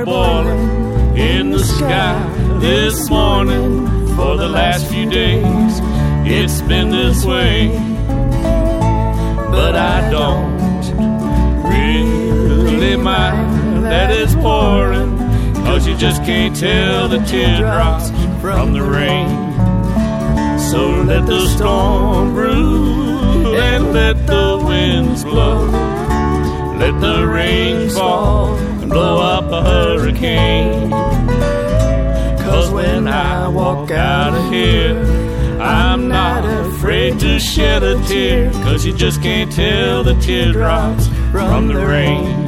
are boiling in the sky this morning. For the last few days it's been this way, but I don't really mind that it's pouring, 'cause you just can't tell the teardrops from the rain. So let the storm brew and let the winds blow, let the rain fall and blow up a hurricane. 'Cause when I walk out of here, I'm not afraid to shed a tear, 'cause you just can't tell the teardrops from the rain.